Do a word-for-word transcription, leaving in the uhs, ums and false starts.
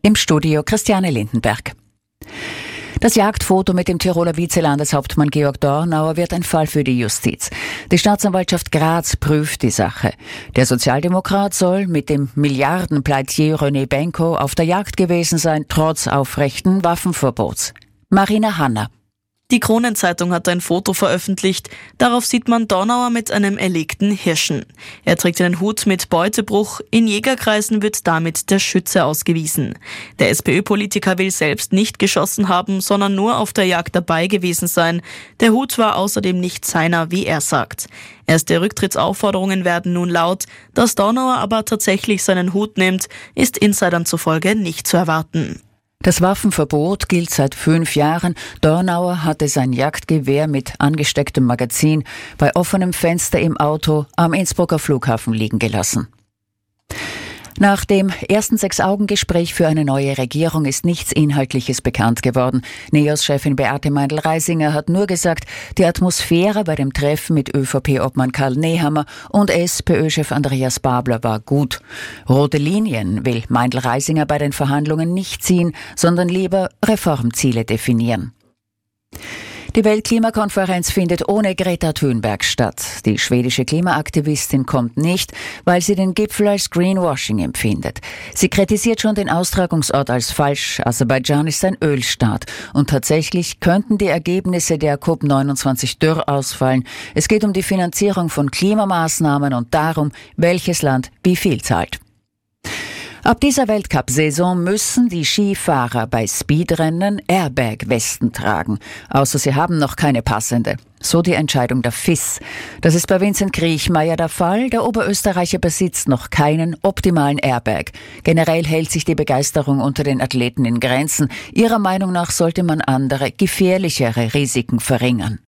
Im Studio Christiane Lindenberg. Das Jagdfoto mit dem Tiroler Vizelandeshauptmann Georg Dornauer wird ein Fall für die Justiz. Die Staatsanwaltschaft Graz prüft die Sache. Der Sozialdemokrat soll mit dem Milliardenpleitier René Benko auf der Jagd gewesen sein, trotz aufrechten Waffenverbots. Marina Hanna. Die Kronenzeitung hat ein Foto veröffentlicht. Darauf sieht man Dornauer mit einem erlegten Hirschen. Er trägt einen Hut mit Beutebruch. In Jägerkreisen wird damit der Schütze ausgewiesen. Der SPÖ-Politiker will selbst nicht geschossen haben, sondern nur auf der Jagd dabei gewesen sein. Der Hut war außerdem nicht seiner, wie er sagt. Erste Rücktrittsaufforderungen werden nun laut. Dass Dornauer aber tatsächlich seinen Hut nimmt, ist Insidern zufolge nicht zu erwarten. Das Waffenverbot gilt seit fünf Jahren. Dornauer hatte sein Jagdgewehr mit angestecktem Magazin bei offenem Fenster im Auto am Innsbrucker Flughafen liegen gelassen. Nach dem ersten Sechs-Augen-Gespräch für eine neue Regierung ist nichts Inhaltliches bekannt geworden. NEOS-Chefin Beate Meindl-Reisinger hat nur gesagt, die Atmosphäre bei dem Treffen mit ÖVP-Obmann Karl Nehammer und SPÖ-Chef Andreas Babler war gut. Rote Linien will Meindl-Reisinger bei den Verhandlungen nicht ziehen, sondern lieber Reformziele definieren. Die Weltklimakonferenz findet ohne Greta Thunberg statt. Die schwedische Klimaaktivistin kommt nicht, weil sie den Gipfel als Greenwashing empfindet. Sie kritisiert schon den Austragungsort als falsch. Aserbaidschan ist ein Ölstaat. Und tatsächlich könnten die Ergebnisse der COP neunundzwanzig dürr ausfallen. Es geht um die Finanzierung von Klimamaßnahmen und darum, welches Land wie viel zahlt. Ab dieser Weltcup-Saison müssen die Skifahrer bei Speedrennen Airbag-Westen tragen, außer sie haben noch keine passende. So die Entscheidung der F I S. Das ist bei Vincent Kriechmayr der Fall. Der Oberösterreicher besitzt noch keinen optimalen Airbag. Generell hält sich die Begeisterung unter den Athleten in Grenzen. Ihrer Meinung nach sollte man andere, gefährlichere Risiken verringern.